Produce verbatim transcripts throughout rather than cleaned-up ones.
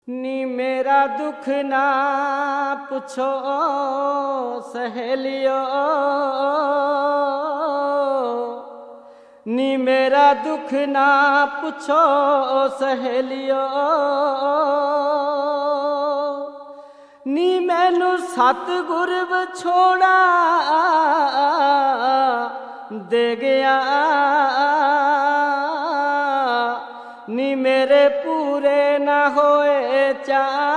नी मेरा दुख ना पुछो सहेलियो, नी मेरा दुख ना पुछो सहेलियो, नी मैनू सतगुर विछोड़ा दे गया, नी मेरे पूरे ना होए चा,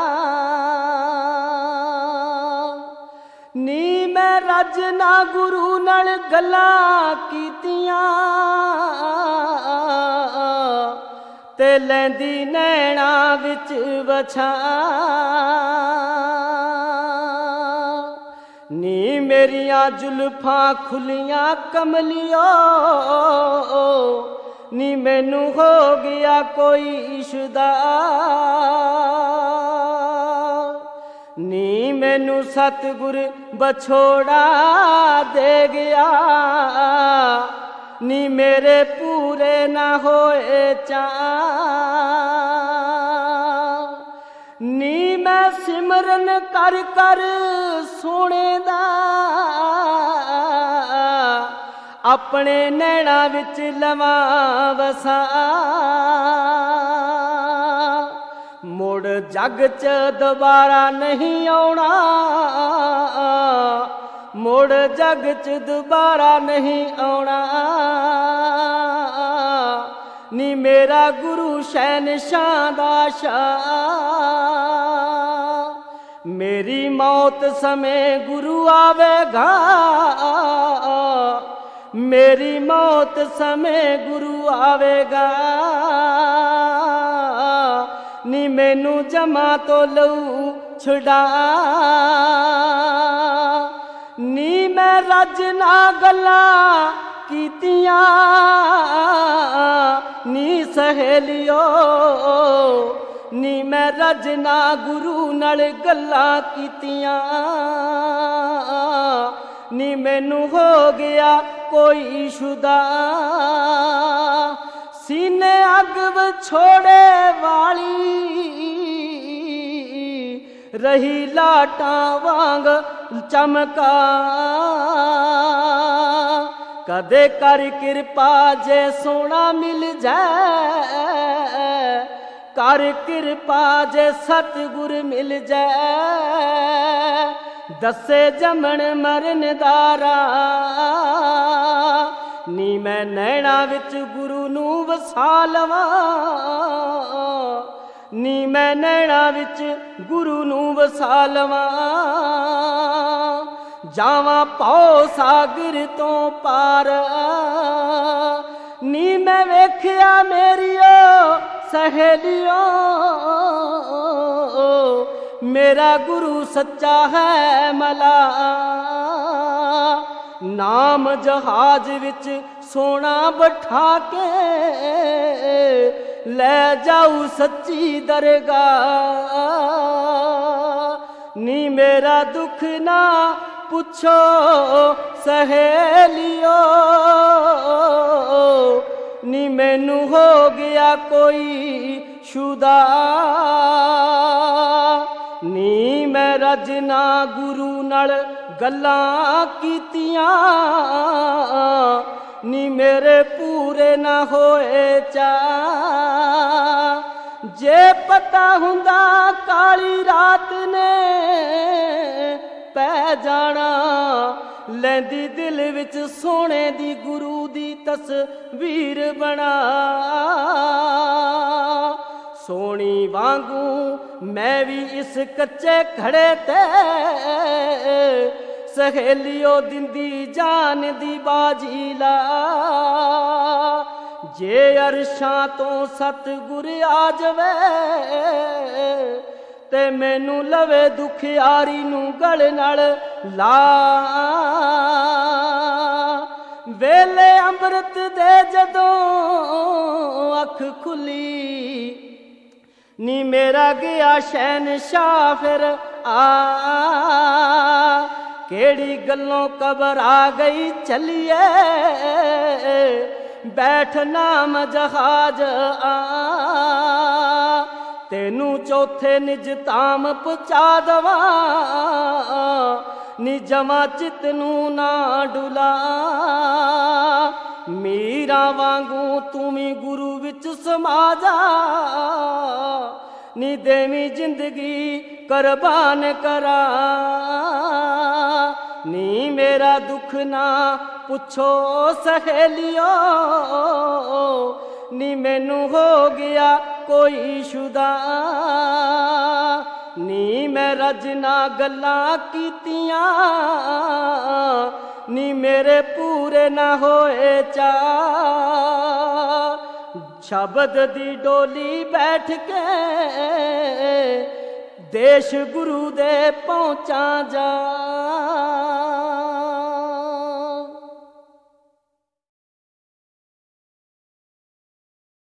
नी मैं रज ना गुरु नाल गल्लां कीतियां, ते लैंदी नैना विच वछा, नी मेरियां जुल्फां खुलियां कमलियो, नी मैनू हो गया कोई इशदा, नी मैनू सतगुर बछोड़ा दे गया, नी मेरे पूरे ना होए चा, नी मैं सिमरन कर कर सोने दा अपने नैना विच लवां वसा, मुड़ जग च दोबारा नहीं आउणा, मुड़ जग च दोबारा नहीं आउणा, नी मेरा गुरु शहनशाह दा शाह, मेरी मौत समय गुरु आवेगा, मेरी मौत समय गुरु आवेगा, नी मैनू जमा तो लऊ छुड़ा, नी मैं रज ना गल्लां कीतियां, नी सहेलियो, नी मैं रज ना गुरु नाल गल्लां कीतियां, नी मैनू हो गया कोई शुदा, सीने अग विछोड़े वाली रही लाटां वांग चमका, कदे कर कृपा जे सोना मिल जाए, कर कृपा जे सतगुर मिल जाए, दसे जमन मरन दारा, नी मैं नैना विच गुरु नू वसा लवां, नी मैं नैना विच गुरु नू वसा लवां, जावां भौ सागर तो पार, नी मैं वेख्या मेरियो सहेलियो, मेरा गुरु सच्चा है मला, नाम जहाज विच सोना बैठा के ले जाऊ सच्ची दरगाह, नी मेरा दुख ना पुछो सहेलियो, नी मैनू हो गया कोई शुदा, नी मैं रज ना गुरु नाल गल्लां कीतियां, नी मेरे पूरे ना होए चा, जे पता हुंदा काली रात ने पै जाना, लैंदी दिल विच सोने दी गुरु दी तस्वीर बना, सोनी वांगू मैं भी इस कच्चे खड़े ते सहेलियो दिंदी जान दी बाजी ला, जे अरशां तो सतगुर आ जावे, ते मैनू लवे दुखियारी नू गल नाल ला, वेले अंमृत दे जदों अख खुली, नी मेरा गया शहनशाह फिर आ, केड़ी गल्लों कबर आ गई चलिए, बैठ नाम जहाज आ, ਤੈਨੂੰ ਚੌਥੇ ਨਿਜ ਧਾਮ ਪਹੁੰਚਾ ਦਵਾਂ ਨੀ ਜਮਾਂ ਚਿੱਤ ਨੂੰ ਨਾ ਡੁਲਾ ਮੀਰਾ ਵਾਂਗੂ ਤੂੰ ਵੀ ਗੁਰੂ ਵਿੱਚ ਸਮਾ ਜਾ ਨੀ ਦੇਵੀਂ ਜ਼ਿੰਦਗੀ ਕੁਰਬਾਨ ਕਰਾ ਨੀ ਮੇਰਾ ਦੁੱਖ ਨਾ ਪੁੱਛੋ ਸਹੇਲਿਓ ਨੀ ਮੈਨੂੰ ਹੋ ਗਿਆ ਕੋਈ ਸ਼ੁਦਾ ਨੀ ਮੈਂ ਰੱਜ ਨਾ ਗੱਲਾਂ ਕੀਤੀਆਂ ਨੀ ਮੇਰੇ ਪੂਰੇ ਨਾ ਹੋਏ ਚਾ ਸ਼ਬਦ ਦੀ ਡੋਲੀ ਬੈਠ ਕੇ ਦੇਸ਼ ਗੁਰੂ ਦੇ ਪਹੁੰਚਾ ਜਾ।